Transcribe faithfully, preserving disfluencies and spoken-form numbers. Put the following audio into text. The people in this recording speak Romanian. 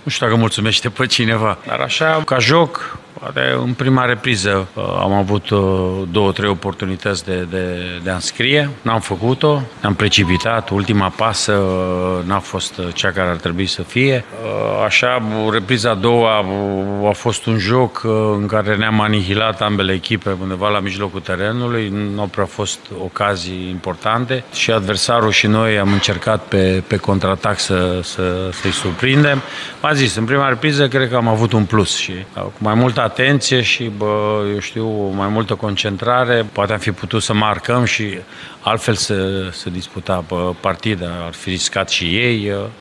Nu știu dacă mulțumește pe cineva, dar așa, ca joc, poate în prima repriză am avut două, trei oportunități de, de, de a înscrie, n-am făcut-o, ne-am precipitat, ultima pasă n-a fost cea care ar trebui să fie. Așa, repriza a doua a fost un joc în care ne-am anihilat ambele echipe undeva la mijlocul terenului, nu au prea fost ocazii importante și adversarul și noi am încercat pe, pe contraatac să, să, să-i surprindem. M-a zis, în prima repriză cred că am avut un plus și cu mai multă atenție și, bă, eu știu, mai multă concentrare, poate am fi putut să marcăm și altfel să, să disputa partida, ar fi riscat și ei.